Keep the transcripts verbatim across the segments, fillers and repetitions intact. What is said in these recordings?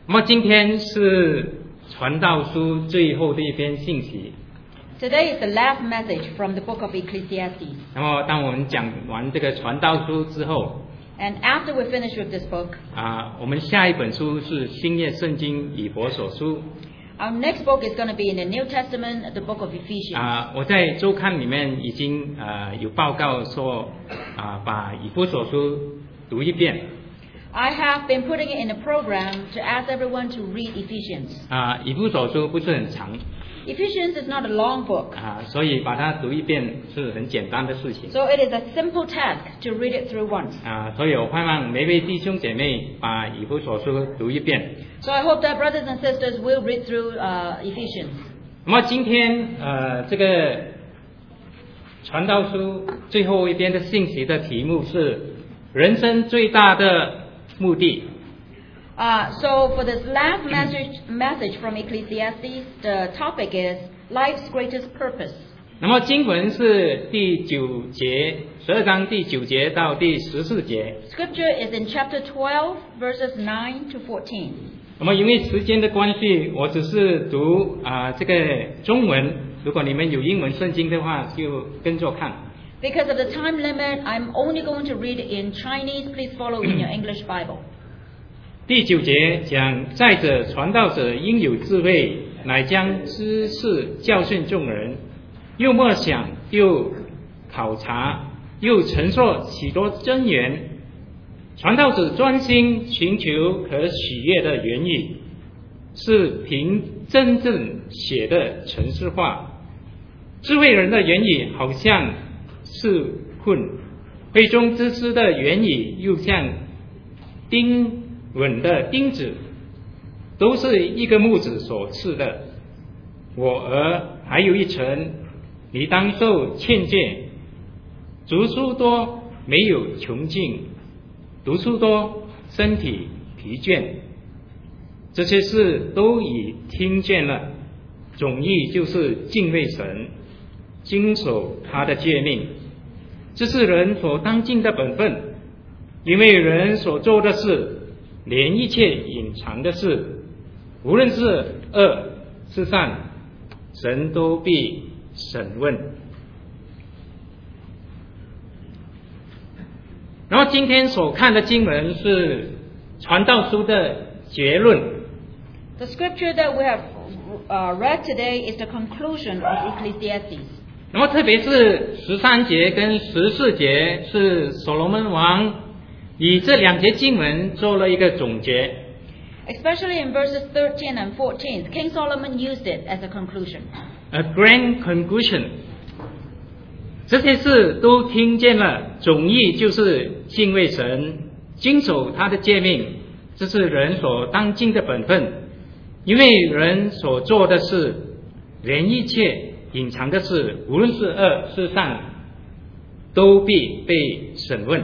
那么今天是传道书最后的一篇信息。 Today is the last message from the book of Ecclesiastes. 那么当我们讲完这个传道书之后， And after we finish with this book, 啊，我们下一本书是新约圣经以弗所书。 our next book is going to be in the New Testament, the book of Ephesians. 啊，我在周刊里面已经呃有报告说，啊，把以弗所书读一遍。 I have been putting it in a program to ask everyone to read Ephesians. 啊，以弗所书不是很长。 Ephesians is not a long book. 啊，所以把它读一遍是很简单的事情。 So it is a simple task to read it through once. 啊，所以我盼望每位弟兄姐妹把以弗所书读一遍。 So I hope that brothers and sisters will read through uh, Ephesians. 那么今天呃这个传道书最后一篇的信息的题目是人生最大的目的。 Uh, so for this last message, message from Ecclesiastes, the topic is life's greatest purpose. 那么经文是第九节，十二章第九节到第十四节。 Scripture is in chapter twelve, verses nine to fourteen. 那么因为时间的关系，我只是读啊、呃、这个中文。如果你们有英文圣经的话，就跟着看。 Because of the time limit, I'm only going to read it in Chinese. Please follow in your English Bible. 第九节讲，再者传道者应有智慧，乃将知识教训众人，又默想，又考察，又陈述许多真言。传道者专心寻求可喜悦的言语，是凭真正写的程式话。智慧人的言语好像是棍，会中之师的言语又像钉稳的钉子，都是一个木子所刺的。我儿，还有一层，你当受劝诫。读书多没有穷尽，读书多身体疲倦。这些事都已听见了，总意就是敬畏神，经守他的诫命，这是人所当尽的本分。因为人所做的事，连一切隐藏的事，无论是恶是善，神都必审问。然后今天所看的经文是传道书的结论。 The scripture that we have uh, read today is the conclusion of Ecclesiastes. 然后特别是十三节跟十四节是所罗门王以这两节经文做了一个总结。 Especially in verses thirteen and fourteen, King Solomon used it as a conclusion. A grand conclusion. 这些事都听见了，总意就是敬畏神，经守他的诫命，这是人所当尽的本分。因为人所做的事，连一切隐藏的事，无论是恶是善，都必被审问。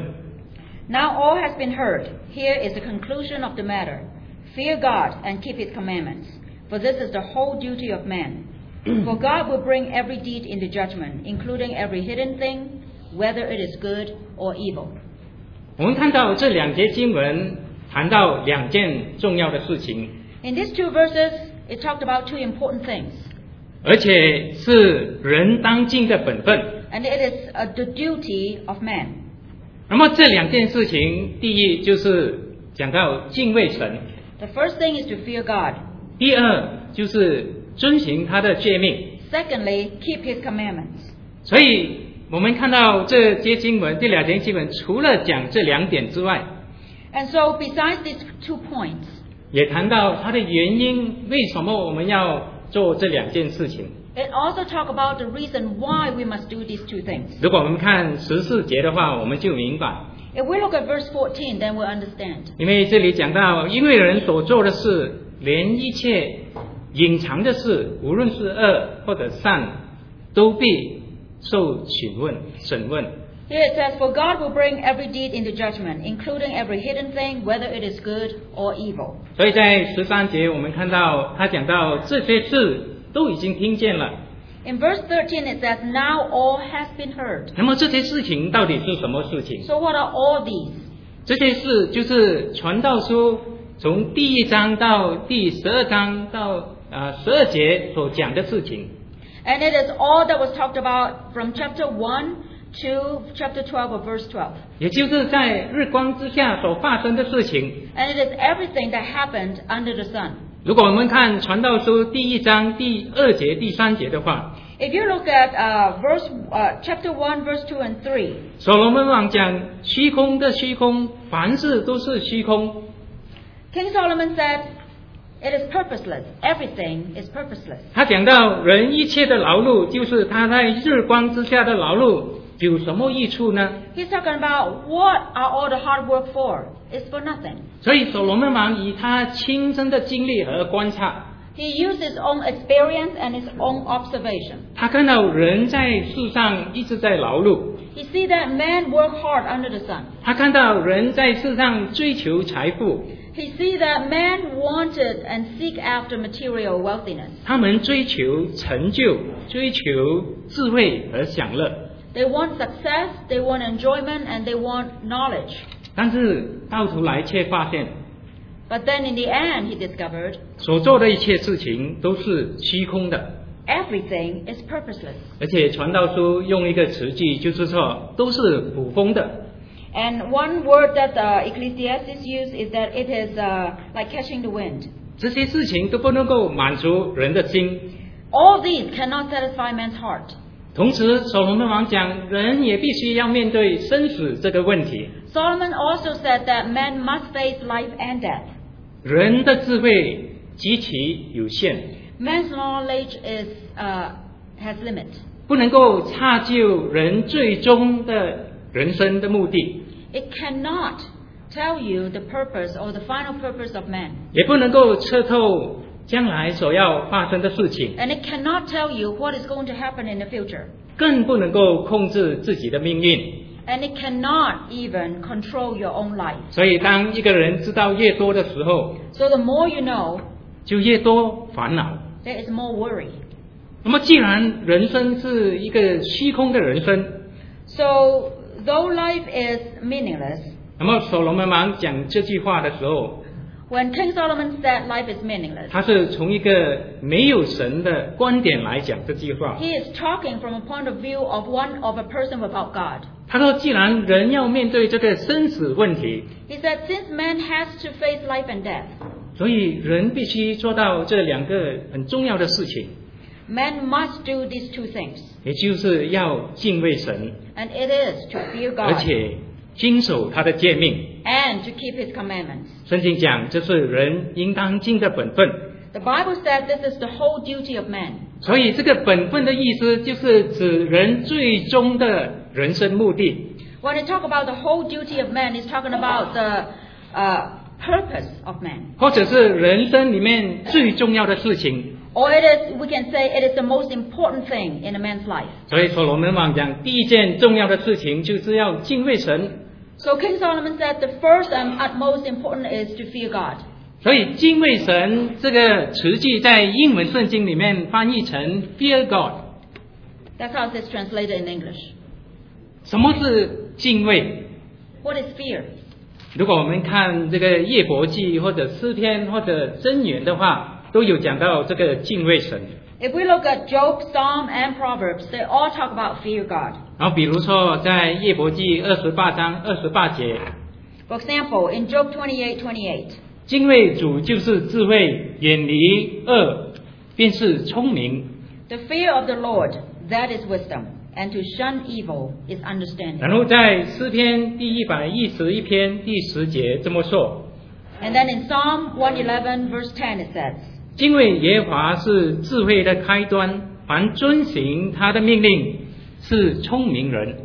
Now all has been heard. Here is the conclusion of the matter. Fear God and keep His commandments, for this is the whole duty of man. For God will bring every deed into judgment, including every hidden thing, whether it is good or evil. 我们看到这两节经文谈到两件重要的事情。 In these two verses, it talked about two important things. 而且是人当尽的本分。 And it is uh, the duty of man. 那么这两件事情，第一就是讲到敬畏神， The first thing is to fear God. 第二就是遵行他的诫命。 Secondly, keep His commandments. 所以我们看到这些经文，这两节经文除了讲这两点之外， And so besides these two points, 也谈到它的原因，为什么我们要做这两件事情。 it also talk about the reason why we must do these two things. 如果我们看十四节的话，我们就明白。 If we look at verse fourteen, then we'll understand. 因为这里讲到，因为人所做的事，连一切隐藏的事，无论是恶或者善，都必受询问、审问。 Here it says, For God will bring every deed into judgment, including every hidden thing, whether it is good or evil. 所以在十三节我们看到他讲到这些事都已经听见了。 In verse thirteen it says, Now all has been heard. 那么这些事情到底是什么事情？ So what are all these? 这些事就是传道书从第一章到第十二章到呃十二节所讲的事情。 And it is all that was talked about from chapter one to chapter twelve or verse twelve. 也就是在日光之下所发生的事情。 And it is everything that happened under the sun. 如果我们看传道书第一章第二节第三节的话， If you look at uh, verse uh, chapter one, verse two and three, 所罗门王讲虚空的虚空，凡事都是虚空。 King Solomon said, "It is purposeless. Everything is purposeless." 他讲到人一切的劳碌，就是他在日光之下的劳碌，有什么益处呢？ He's talking about what are all the hard work for? It's for nothing. 所以所罗门王以他亲身的经历和观察， He used his own experience and his own observation. 他看到人在世上一直在劳碌， He see that men work hard under the sun. 他看到人在世上追求财富， He see that men wanted and seek after material wealthiness. 他们追求成就，追求智慧和享乐。 They want success, they want enjoyment, and they want knowledge. 但是到头来却发现， But then in the end, he discovered 所做的一切事情都是虚空的。 everything is purposeless. 而且传道书用一个词句，就是说都是捕风的。 And one word that uh, Ecclesiastes use is that it is uh, like catching the wind. 这些事情都不能够满足人的心。 All these cannot satisfy man's heart. 同时，所罗门王讲，人也必须要面对生死这个问题。 Solomon also said that man must face life and death. 人的智慧极其有限， Man's knowledge is uh, has limit. 不能够成就人最终的人生的目的， It cannot tell you the purpose or the final purpose of man. 也不能够测透将来所要发生的事情， And it cannot tell you what is going to happen in the future. 更不能够控制自己的命运。 And it cannot even control your own life. 所以，当一个人知道越多的时候， So the more you know, 就越多烦恼。 there is more worry. 那么，既然人生是一个虚空的人生， So though life is meaningless, 那么所罗门王讲这句话的时候， when King Solomon said life is meaningless, 他是从一个没有神的观点来讲这句话。 he is talking from a point of view of one of a person without God. 他说，既然人要面对这个生死问题， He said, since man has to face life and death, 所以人必须做到这两个很重要的事情， man must do these two things. 也就是要敬畏神， And it is to fear 而 God 且经守他的诫命。 and to keep his commandments. 圣经讲，这是人应当尽的本分。 The Bible says this is the whole duty of man. 所以这个本分的意思，就是指人最终的人生目的。 When we talk about the whole duty of man, it's talking about the uh, purpose of man. 或者是人生里面最重要的事情。 Or it is, we can say, it is the most important thing in a man's life. 所以所罗门王讲，第一件重要的事情就是要敬畏神。 So King Solomon said the first and utmost important is to fear God. 所以敬畏神这个词句在英文圣经里面翻译成 fear God。 That's how it is translated in English. 什么是敬畏？ What is fear? 如果我们看这个夜伯记或者诗篇或者箴言的话，都有讲到这个敬畏神。 If we look at Job, Psalm, and Proverbs, they all talk about fear God. 然后比如说在夜伯记二十八章二十八节， For example, in Job twenty-eight twenty-eight, 敬畏主就是智慧，远离恶便是聪明。 the fear of the Lord, that is wisdom, and to shun evil is understanding. 然后在诗篇第一百一十一篇第十节这么说， And then in Psalm one eleven verse ten it says, 敬畏耶和华是智慧的开端，凡遵行他的命令是聪明人。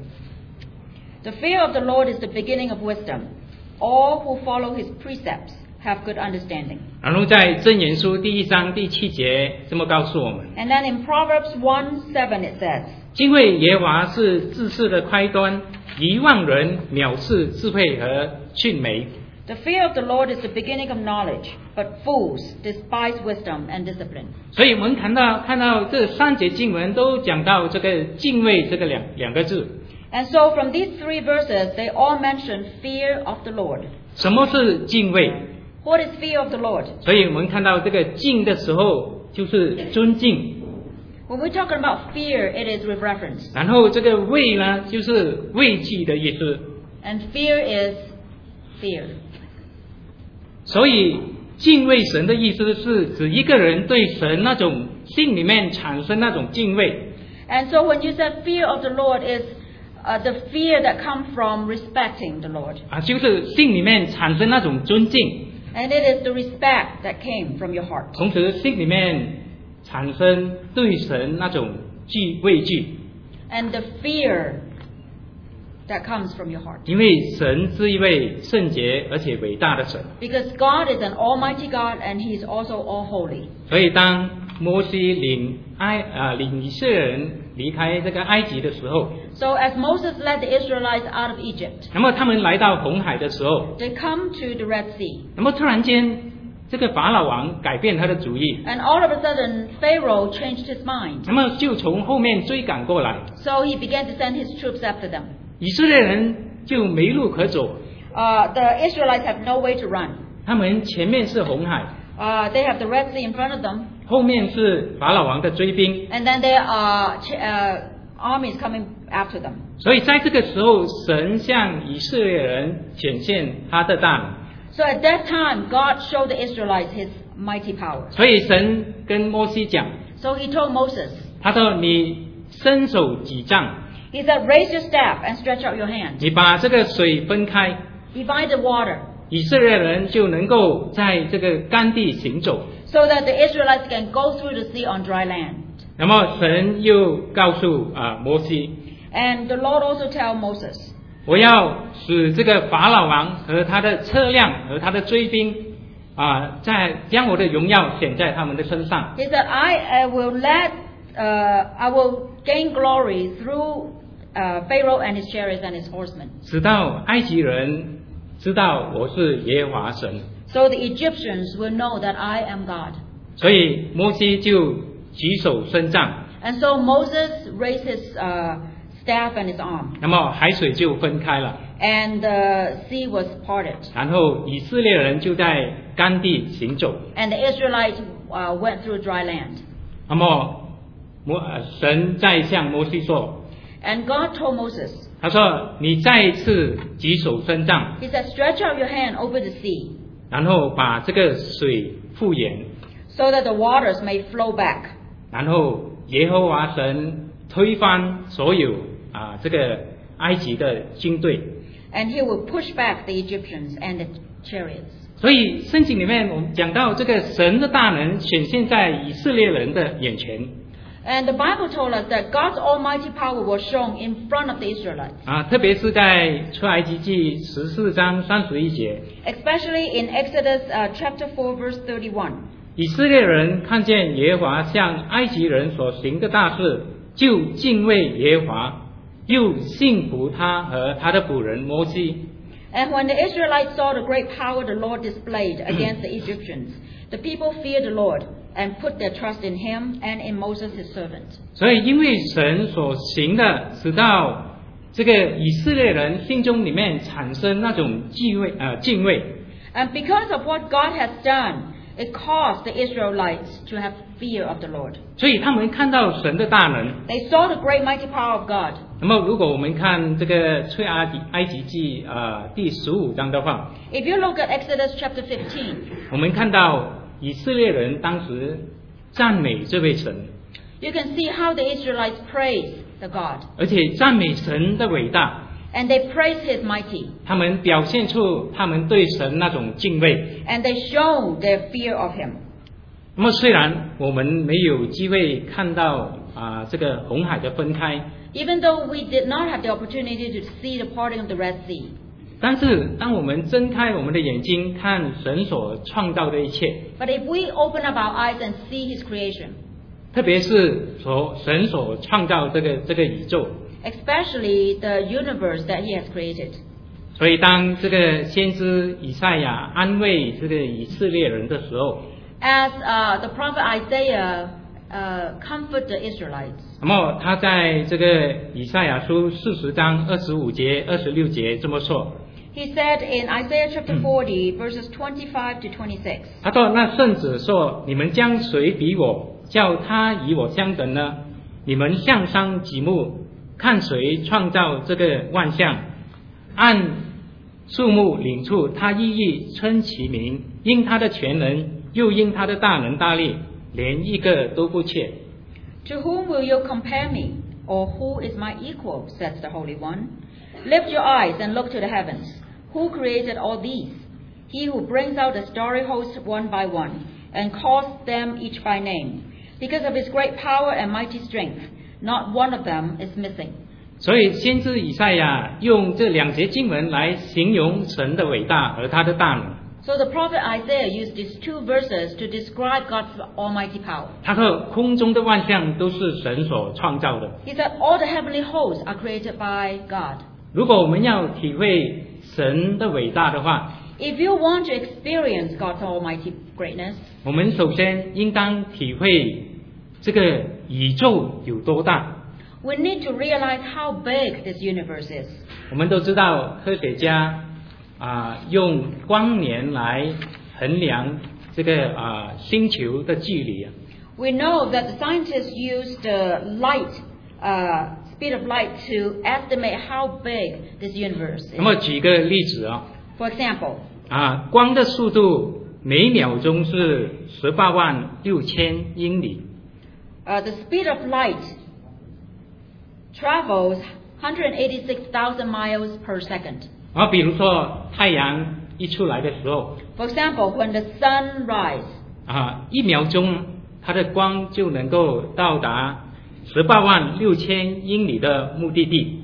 The fear of the Lord is the beginning of wisdom. All who follow his precepts have good understanding. 然后在箴言书第一章第七节这么告诉我们， And then in Proverbs one seven it says, 敬畏耶和华是知识的开端，愚妄人藐视智慧和训诲。 the fear of the Lord is the beginning of knowledge, but fools despise wisdom and discipline. 所以我们看到看到这三节经文都讲到这个敬畏这个两两个字。 And so from these three verses, they all mention fear of the Lord. 什么是敬畏？ What is fear of the Lord? 所以我们看到这个敬的时候就是尊敬， When we're talking about fear, it is with reverence. 然后这个畏呢就是畏惧的意思。 And fear is fear. 所以敬畏神的意思是指一个人对神那种心里面产生那种敬畏。 And so when you said fear of the Lord is uh, the fear that comes from respecting the Lord. 啊，就是心里面产生那种尊敬， And it is the respect that came from your heart. 同时心里面产生对神那种惧畏惧， And the fear that comes from your heart. 因为神是一位圣洁而且伟大的神。 Because God is an almighty God and He is also all holy. 所以当摩西领埃啊领以色列人离开这个埃及的时候， So as Moses led the Israelites out of Egypt, 那么他们来到红海的时候， they come to the Red Sea. 那么突然间这个法老王改变他的主意， And all of a sudden, Pharaoh changed his mind. 那么就从后面追赶过来， So he began to send his troops after them. 以色列人就没路可走， Uh, the Israelites have no way to run. 他们前面是红海， Uh, they have the Red Sea in front of them. 后面是法老王的追兵， And then there are ch- uh, armies coming after them. 所以在这个时候，神向以色列人显现他的大能。 So at that time, God showed the Israelites His mighty power. 所以神跟摩西讲， So He told Moses, 他说：“你伸手几丈， He said, raise your staff and stretch out your hand. 你把这个水分开， Divide the water 以色列人就能够在这个干地行走。” so that the Israelites can go through the sea on dry land. 那么神又告诉啊摩西， And the Lord also told Moses, 我要使这个法老王和他的车辆和他的追兵啊，在将我的荣耀显在他们的身上。 He said, I uh, will let, uh, I will gain glory through uh, Pharaoh and his chariots and his horsemen. 直到埃及人知道我是耶和华神， So the Egyptians will know that I am God. 所以摩西就举手伸杖， And so Moses raised his uh, staff and his arm, 那么海水就分开了， and the sea was parted. 然后以色列人就在干地行走。 And the Israelites uh, went through dry land. 那么摩呃神在向摩西说， And God told Moses, 他说：“你再一次举手伸杖， He said, stretch out your hand over the sea 然后把这个水复原， so that the waters may flow back. 然后耶和华神推翻所有啊这个埃及的军队。 And He will push back the Egyptians and the chariots. 所以圣经里面我们讲到这个神的大能显现在以色列人的眼前 And the Bible told us that God's almighty power was shown in front of the Israelites, 啊，特别是在出埃及记十四章三十一节， especially in Exodus uh, chapter four, verse thirty-one. 以色列人看见耶和华向埃及人所行的大事，就敬畏耶和华，又信服他和他的仆人摩西。 And when the Israelites saw the great power the Lord displayed against the Egyptians, the people feared the Lord and put their trust in Him and in Moses his servant. 所以因为神所行的，使到这个以色列人心中里面产生那种敬畏呃敬畏， And because of what God has done, it caused the Israelites to have fear of the Lord. 所以他们看到神的大能。 They saw the great mighty power of God. 那么如果我们看这个出埃及埃及记啊、呃、第十五章的话， If you look at Exodus chapter fifteen, 我们看到以色列人当时赞美这位神， you can see how the Israelites praise the God. 而且赞美神的伟大， And they praise His mighty. 他们表现出他们对神那种敬畏。 And they show their fear of Him. 那么虽然我们没有机会看到啊、这个红海的分开， Even though we did not have the opportunity to see the parting of the Red Sea. 但是当我们睁开我们的眼睛看神所创造的一切， But if we open up our eyes and see His creation, 特别是所神所创造这个这个宇宙， especially the universe that He has created. 所以当这个先知以赛亚安慰这个以色列人的时候， As uh, the prophet Isaiah uh, comforted the Israelites, 那么他在这个以赛亚书四十章二十五节、二十六节这么说。 He said in Isaiah chapter forty, verses twenty-five to twenty-six. 他说：“那圣者说，你们将谁比我，叫他与我相等呢？你们向上举目，看谁创造这个万象，按数目领处，他一一称其名，因他的全能，又因他的大能大力，连一个都不缺。” To whom will you compare me? Or who is my equal? Says the Holy One. Lift your eyes and look to the heavens. Who created all these? He who brings out the starry hosts one by one, and calls them each by name. Because of his great power and mighty strength, not one of them is missing. 所以先知以赛亚用这两节经文来形容神的伟大和他的大能。 So the prophet Isaiah used these two verses to describe God's almighty power. 他说空中的万象都是神所创造的。 He said all the heavenly hosts are created by God. 如果我们要体会神的伟大的话， If you want to experience God's almighty greatness, 我们首先应当体会这个宇宙有多大。 we need to realize how big this universe is. 我们都知道科学家啊、用光年来衡量这个啊、星球的距离。 We know that the scientists use the light, uh, speed of light to estimate how big this universe 那么 is. 举个例子啊、 For example, 啊，光的速度每秒钟是十八万六千英里。 uh, the speed of light travels one hundred eighty-six thousand miles per second. 啊，比如说太阳一出来的时候， For example, when the sun rises, 啊，一秒钟它的光就能够到达十八万六千英里的目的地。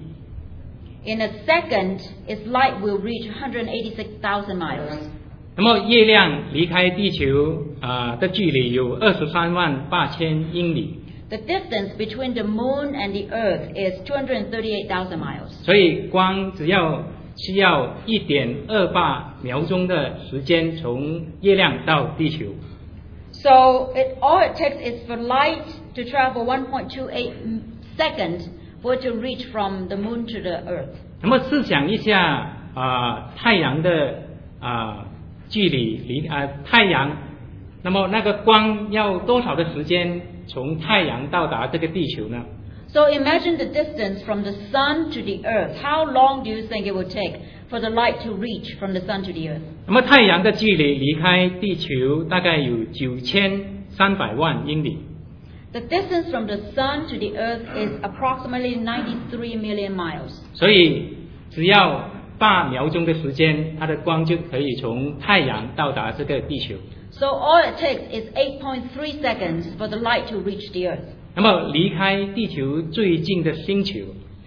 in a second, its light will reach one hundred eighty-six thousand miles. 那么月亮离开地球啊的距离有二十三万八千英里， The distance between the moon and the earth is two hundred thirty-eight thousand miles. 所以光只要需要一点二八秒钟的时间从月亮到地球。 So it, all it takes is for light to travel one point two eight seconds for it to reach from the moon to the earth. 那么试想一下啊、太阳的啊、距离离啊、太阳，那么那个光要多少的时间从太阳到达这个地球呢？ So imagine the distance from the sun to the earth. How long do you think it would take for the light to reach from the sun to the earth? 那么太阳的距离离开地球大概有九千三百万英里。 The distance from the sun to the earth is approximately ninety-three million miles. 所以只要八秒钟的时间，它的光就可以从太阳到达这个地球。 So all it takes is eight point three seconds for the light to reach the earth. 那么离开地球最近的星球，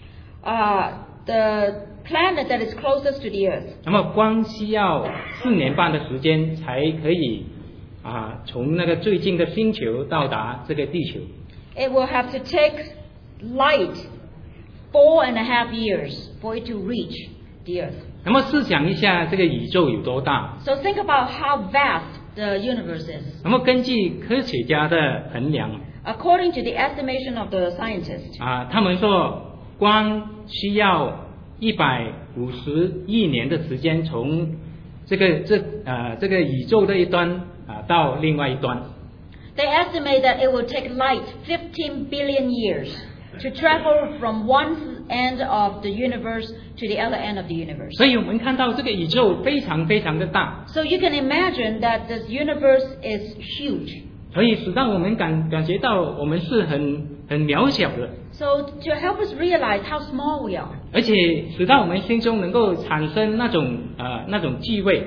Uh, the planet that is closest to the earth, 那么光需要四年半的时间才可以啊从那个最近的星球到达这个地球。 it will have to take light four and a half years for it to reach the earth. 那么试想一下，这个宇宙有多大？ So think about how vast the universe is. 那么根据科学家的衡量 According to the estimation of the scientists, 啊，他们说光需要一百五十亿年的时间从这个这呃这个宇宙的一端啊到另外一端。 they estimate that it will take light fifteen billion years to travel from one end of the universe to the other end of the universe. 所以我们看到这个宇宙非常非常的大， So you can imagine that this universe is huge. 所以使到我们感感觉到我们是很很渺小的， So to help us realize how small we are, 而且使到我们心中能够产生那种呃那种忌讳。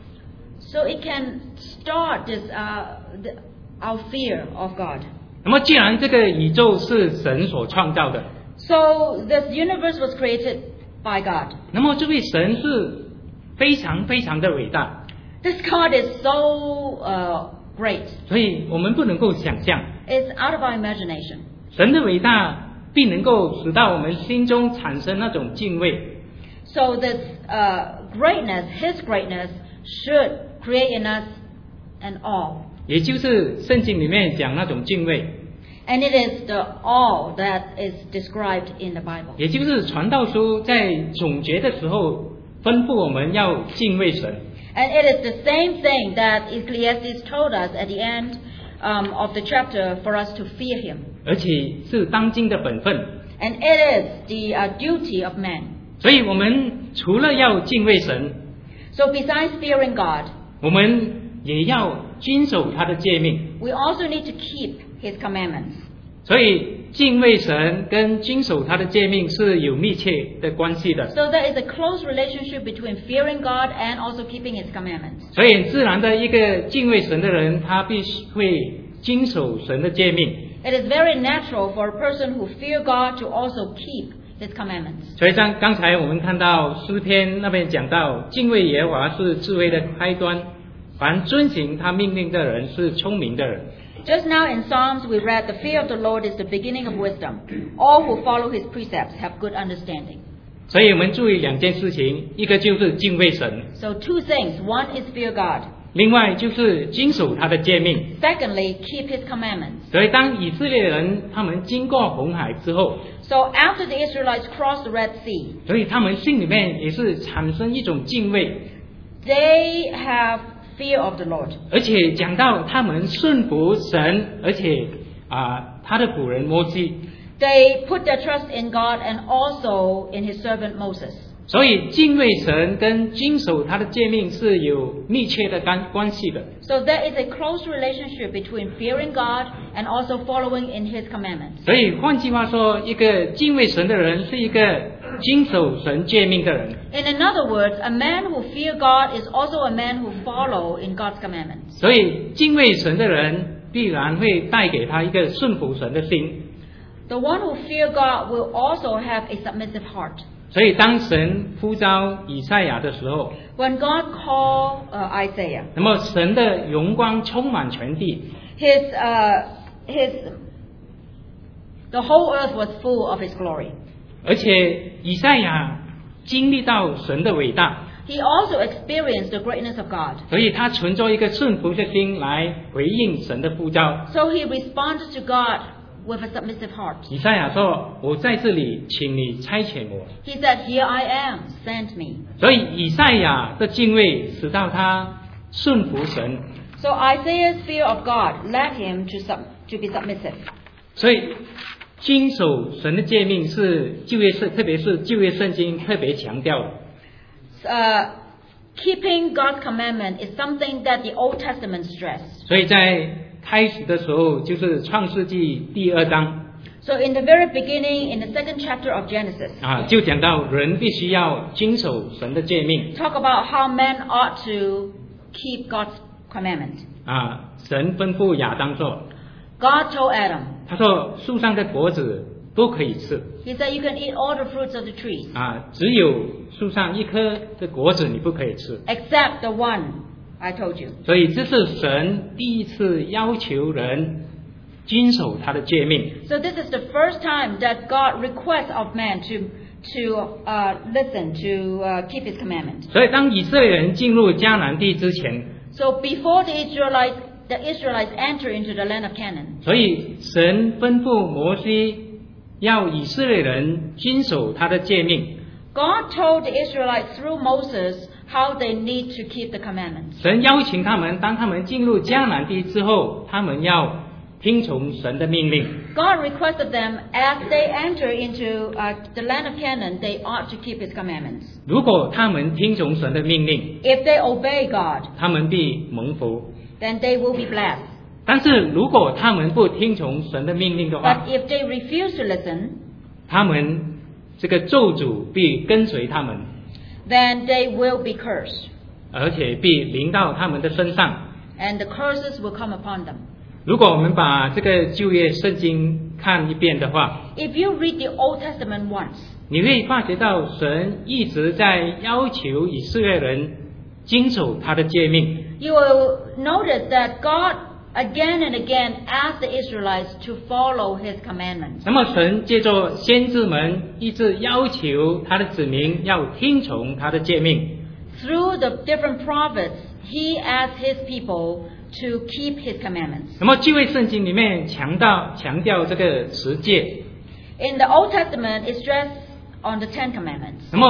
so it can start this uh, the, our fear of God. 那么既然这个宇宙是神所创造的， So this universe was created by God. 那么这位神是非常非常的伟大， This God is so uh, great. 所以我们不能够想象 It's out of our imagination. 神的伟大并能够使到我们心中产生那种敬畏。 So this uh, greatness, His greatness, should create in us an awe. 也就是圣经里面讲那种敬畏， And it is the awe that is described in the Bible. 也就是传道书在总结的时候吩咐我们要敬畏神。 And it is the same thing that Ecclesiastes told us at the end um, of the chapter for us to fear him. 而且是当今的本分。 And it is the uh, duty of man. 所以我们除了要敬畏神， So besides fearing God, 我们也要遵守他的诫命。 we also need to keep his commandments. 所以敬畏神跟遵守他的诫命是有密切的关系的。 So there is a close relationship between fearing God and also keeping his commandments. 所以自然的一个敬畏神的人，他必须会遵守神的诫命。 It is very natural for a person who fear God to also keep his commandments. 所以像刚才我们看到诗篇那边讲到，敬畏耶和华是智慧的开端，凡遵行他命令的人是聪明的人。 Just now in Psalms we read, the fear of the Lord is the beginning of wisdom. All who follow his precepts have good understanding. 所以我们注意两件事情，一个就是敬畏神， So two things. One is fear God. 另外就是遵守他的诫命。 Secondly, keep his commandments. 所以当以色列人他们经过红海之后， So after the Israelites crossed the Red Sea, 所以他们心里面也是产生一种敬畏， they have fear of the Lord. 而且讲到他们顺服神，而且啊、他的仆人摩西， They put their trust in God and also in his servant Moses. 所以敬畏神跟遵守他的诫命是有密切的关关系的。 So there is a close relationship between fearing God and also following in his commandments. 所以换句话说，一个敬畏神的人是一个遵守神诫命的人。 In another words, a man who fear God is also a man who follow in God's commandments. 所以敬畏神的人必然会带给他一个顺服神的心。 The one who fear God will also have a submissive heart. 所以当神呼召以赛亚的时候， When God called uh, Isaiah, 那么神的荣光充满全地， his uh, his the whole earth was full of his glory. 而且以赛亚经历到神的伟大， He also experienced the greatness of God. 所以他存着一个顺服的心来回应神的呼召。 So he responded to God with a submissive heart. 以赛亚说：“我在这里，请你差遣我。” He said, "Here I am, send me." 所以以赛亚的敬畏使到他顺服神。 So Isaiah's fear of God led him to sub, to be submissive. 所以遵守神的诫命是旧约圣，特别是旧约圣经特别强调的。 Uh, keeping God's commandment is something that the Old Testament stressed. 所以在开始的时候就是创世纪第二章 So in the very beginning, in the second chapter of Genesis, 啊，就讲到人必须要遵守神的诫命 talk about how men ought to keep God's commandment. 啊。神吩咐亚当说， God told Adam, 他说树上的果子都可以吃 he said, you can eat all the fruits of the trees, 啊，只有树上一颗的果子你不可以吃。 except the one I told you. 所以这是神第一次要求人遵守他的诫命。 So this is the first time that God requests of man to to uh, listen, to uh, keep his commandment. 所以当以色列人进入迦南地之前， So before the Israelites, the Israelites enter into the land of Canaan, 所以神吩咐摩西要以色列人遵守他的诫命。 God told the Israelites through Moses how they need to keep the commandments. 神邀请他们，当他们进入迦南地之后，他们要听从神的命令。 God requested them as they enter into uh, the land of Canaan, they ought to keep his commandments. 如果他们听从神的命令， If they obey God, 他们必蒙福； then they will be blessed. 但是如果他们不听从神的命令的 But 话， if they refuse to listen, 他们这个咒诅必跟随他们， then they will be cursed, 而且必临到他们的身上。 and the curses will come upon them. 如果我们把这个旧约圣经看一遍的话， If you read the Old Testament once, 你会发觉到神一直在要求以色列人遵守他的诫命。 you will notice that God again and again asked the Israelites to follow his commandments. 那么神借着先知们一直要求他的子民要听从他的诫命。 Through the different prophets, he asked his people to keep his commandments. 那么旧约圣经里面强调强调这个十诫， In the Old Testament, it stressed on the Ten Commandments. 那么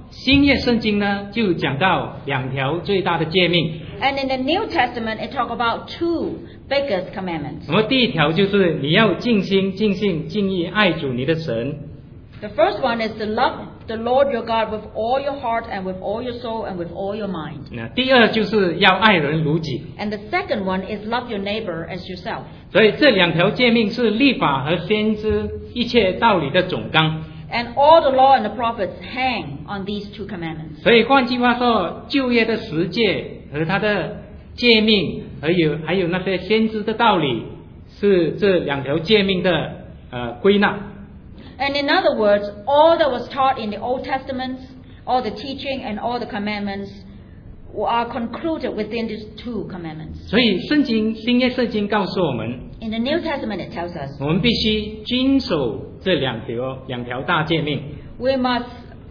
新约圣经呢，就讲到两条最大的诫命。 And in the New Testament, it talks about two biggest commandments. 那么第一条就是你要尽心、尽性、尽意爱主你的神。 The first one is to love the Lord your God with all your heart and with all your soul and with all your mind. 那第二就是要爱人如己。 And the second one is love your neighbor as yourself. 所以这两条诫命是律法和先知一切道理的总纲。 And all the law and the prophets hang on these two commandments. 所以换句话说，旧约的十诫和它的诫命，还有还有那些先知的道理，是这两条诫命的呃归纳。 And in other words, all that was taught in the Old Testament, all the teaching and all the commandments are concluded within these two commandments. 所以圣经新约圣经告诉我们， In the New Testament, it tells us 我们必须遵守这两条两条大诫命， we must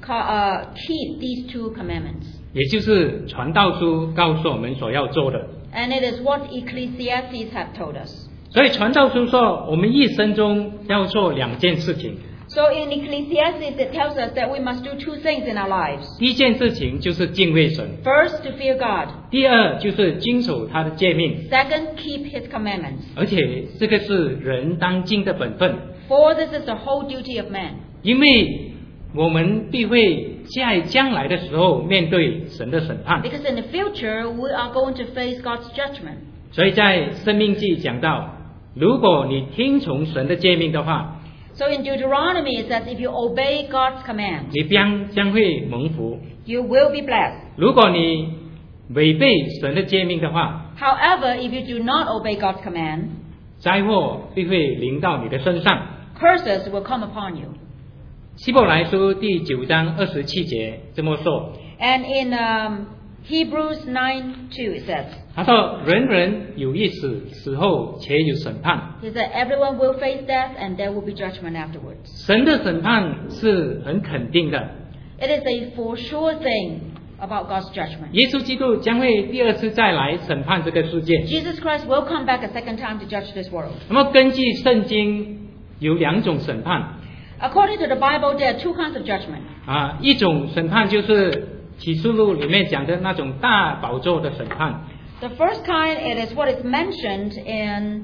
uh, keep these two commandments. 也就是传道书告诉我们所要做的。 And it is what Ecclesiastes have told us. 所以传道书说，我们一生中要做两件事情。 So in Ecclesiastes, it tells us that we must do two things in our lives. 第一件事情就是敬畏神， First, to fear God. 第二就是遵守他的诫命， Second, keep His commandments. 而且这个是人当尽的本分， For this is the whole duty of man. 因为我们必会在将来的时候面对神的审判。 Because in the future, we are going to face God's judgment. 所以在申命记讲到，如果你听从神的诫命的话， So in Deuteronomy, it says, if you obey God's command, 你将将会蒙福； you will be blessed. 如果你违背神的诫命的话， However, if you do not obey God's command, 灾祸必会临到你的身上。 curses will come upon you. 希伯来书第九章二十七节这么说， And in um, Hebrews nine two, it says, 他说：“人人有一死，死后且有审判。 he said, everyone will face death and there will be judgment afterwards. 神的审判是很肯定的， It is a for sure thing about God's judgment. 耶稣基督将会第二次再来审判这个世界。 Jesus Christ will come back a second time to judge this world. 那么根据圣经有两种审判 According to the Bible, there are two kinds of judgment. 啊，一种审判就是启示录里面讲的那种大宝座的审判。 The first kind, it is what is mentioned in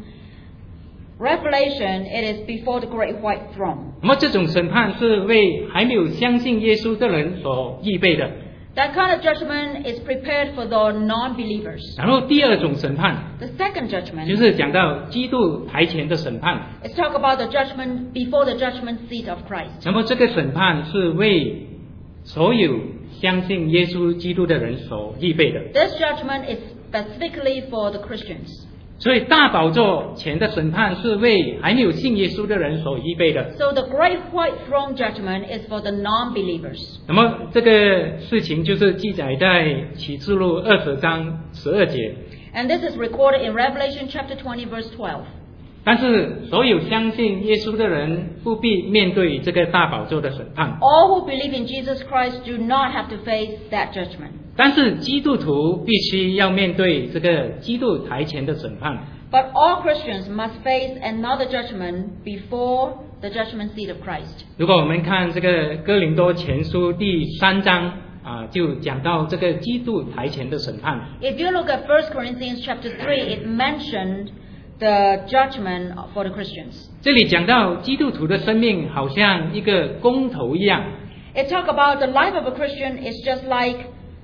Revelation. It is before the great white throne. 那么这种审判是为还没有相信耶稣的人所预备的。 That kind of judgment is prepared for the non-believers. 然后第二种审判 The second judgment 就是讲到基督台前的审判。 is talk about the judgment before the judgment seat of Christ. 那么这个审判是为所有相信耶稣基督的人所预备的。 This judgment is specifically for the Christians. 所以大宝座前的审判是为还没有信耶稣的人所预备的。 So the great white throne judgment is for the non-believers. 那么这个事情就是记载在启示录二十章十二节。 And this is recorded in Revelation chapter twenty, verse twelve. 但是所有相信耶稣的人不必面对这个大宝座的审判。 All who believe in Jesus Christ do not have to face that judgment. 但是基督徒必须要面对这个基督台前的审判。 But all Christians must face another judgment before the judgment seat of Christ. 如果我们看这个哥林多前书第三章啊，就讲到这个基督台前的审判。 If you look at First Corinthians chapter three, it mentioned the judgment for the Christians. 这里讲到基督徒的生命好像一个工头一样， It talk about the life of a Christian is just like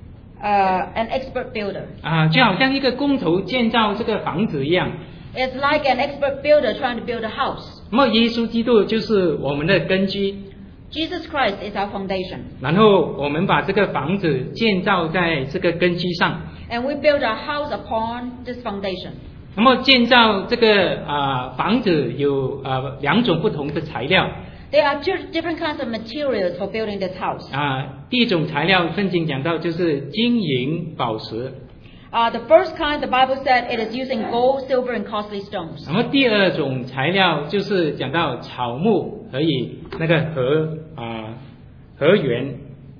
uh, an expert builder. 啊，就好像一个工头建造这个房子一样。 It's like an expert builder trying to build a house. 那么耶稣基督就是我们的根基， Jesus Christ is our foundation. 然后我们把这个房子建造在这个根基上。 And we build our house upon this foundation. 那么建造这个啊、房子有啊、两种不同的材料 There are two different kinds of materials for building this house. 啊、第一种材料圣经讲到就是金银宝石， Uh, the first kind, the Bible said, it is using gold, silver, and costly stones. 那么第二种材料就是讲到草木和以那个河啊、河源。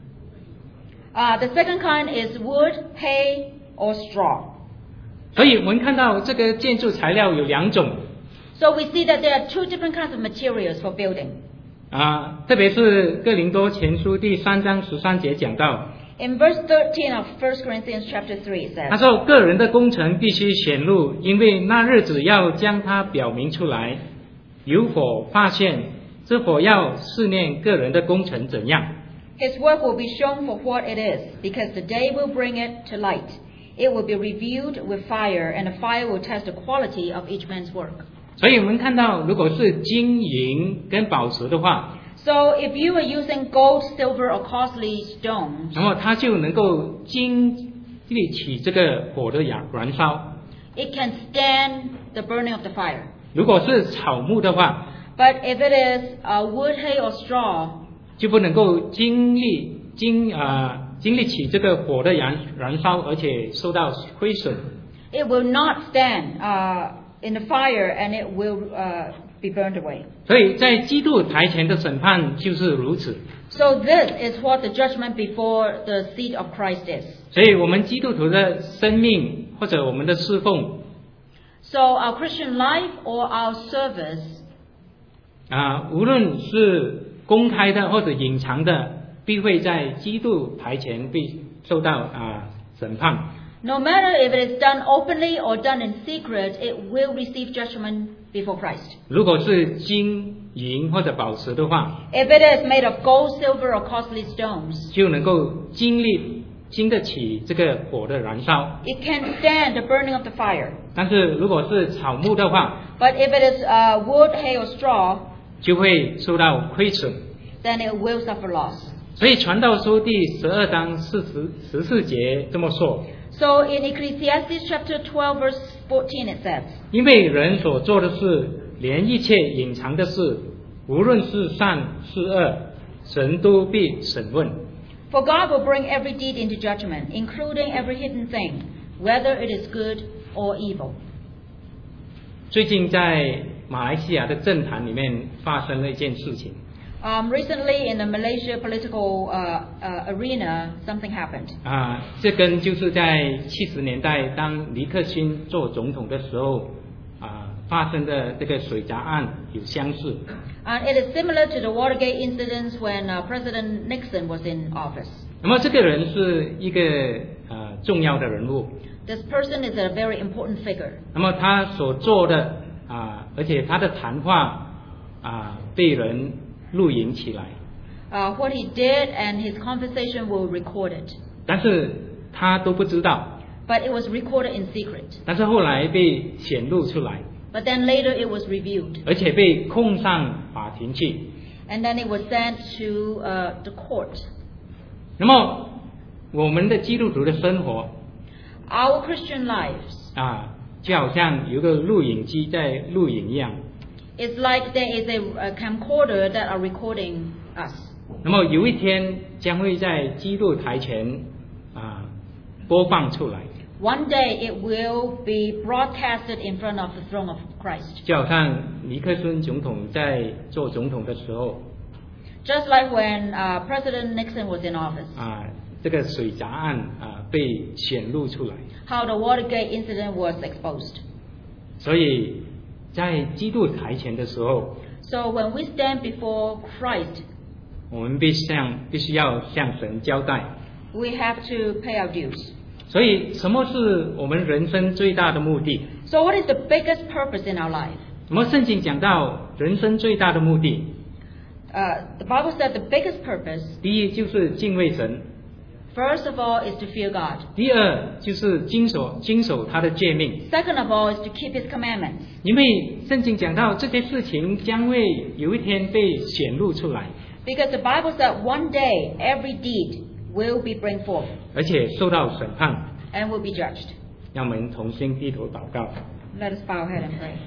Uh, the second kind is wood, hay, or straw. 所以我们看到这个建筑材料有两种， So we see that there are two different kinds of materials for building. 啊，特别是哥林多前书第三章十三节讲到， In verse thirteen of First Corinthians chapter three, it 他 says, 说个人的工程必须显露，因为那日子要将它表明出来，有火发现，这火要试验个人的工程怎样。 His work will be shown for what it is, because the day will bring it to light. It will be reviewed with fire, and the fire will test the quality of each man's work. 所以我们看到，如果是金银跟宝石的话， So if you are using gold, silver, or costly stones, 那么它就能够经历起这个火的燃燃烧。 it can stand the burning of the fire. 如果是草木的话， But if it is uh, wood, hay, or straw, 就不能够经历经啊、呃、经历起这个火的燃燃烧，而且受到亏损。 it will not stand uh, in the fire, and it will uh, be burned away. 所以在基督台前的审判就是如此。 So this is what the judgment before the seat of Christ is. 所以我们基督徒的生命或者我们的侍奉 So our Christian life or our service, 啊、无论是公开的或者隐藏的，必会在基督台前被受到啊、审判。 no matter if it is done openly or done in secret, it will receive judgment before Christ. 如果是金银或者宝石的话， If it is made of gold, silver, or costly stones, 就能够经历经得起这个火的燃烧。 it can stand the burning of the fire. 但是如果是草木的话， But if it is uh, wood, hay, or straw, 就会受到亏损。 then it will suffer loss. 所以传道书第十二章四十十四节这么说： So in Ecclesiastes chapter twelve, verse fourteen, it says, 因为人所做的事，连一切隐藏的事，无论是善是恶，神都必审问。 For God will bring every deed into judgment, including every hidden thing, whether it is good or evil. 最近在马来西亚的政坛里面发生了一件事情 Um, recently, in the Malaysia political uh, uh, arena, something happened. 啊，这跟就是在七十年代当尼克逊做总统的时候啊发生的这个水闸案有相似。 And it is similar to the Watergate incidents when uh, President Nixon was in office. 那么这个人是一个呃重要的人物， This person is a very important figure. 那么他所做的啊，而且他的谈话啊被人录影起来， Uh, what he did and his conversation were recorded. 但是他都不知道， But it was recorded in secret. 但是后来被显露出来， But then later it was reviewed. 而且被控上法庭去。 And then it was sent to uh, the court. 那么我们的基督徒的生活 Our Christian lives, 啊，就好像有个录影机在录影一样。 it's like there is a, a camcorder that are recording us. 那么有一天将会在基督台前啊播放出来， One day it will be broadcasted in front of the throne of Christ. 就好像尼克森总统在做总统的时候 Just like when uh, President Nixon was in office. 啊，这个水闸案啊被显露出来， How the Watergate incident was exposed. 所以在基督台前的时候， So when we stand before Christ, 我们必须向必须要向神交代。 we have to pay our dues. 所以，什么是我们人生最大的目的？ So what is the biggest purpose in our life? 我们圣经讲到人生最大的目的， Uh, the Bible said the biggest purpose, 第一就是敬畏神， first of all, is to fear God. 第二就是经守经守他的诫命。 Second of all, is to keep His commandments. 因为圣经讲到这些事情将会有一天被显露出来， Because the Bible said one day every deed will be bring forth 而且受到审判。 and will be judged. 让我们同心低头祷告。 Let us bow our head and pray.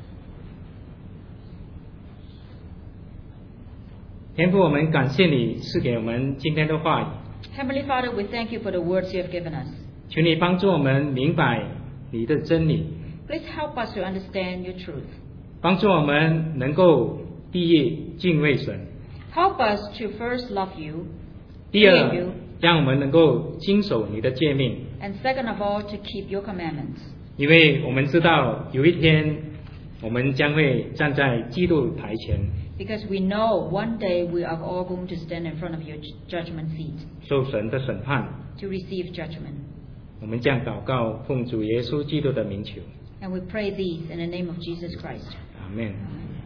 天父，我们感谢你赐给我们今天的话语， Heavenly Father, we thank you for the words you have given us. 求你帮助我们明白你的真理， Please help us to understand your truth. 帮助我们能够第一敬畏神， Help us to first love you, 第 fear 二 you, 让我们能够经守你的诫命， and second of all, to keep your commandments. 因为我们知道有一天我们将会站在基督台前， Because we know one day we are all going to stand in front of your judgment seat 受神的审判。 to receive judgment. 我们这样祷告，奉主耶稣基督的名求， And we pray these in the name of Jesus Christ. 阿门。 Amen.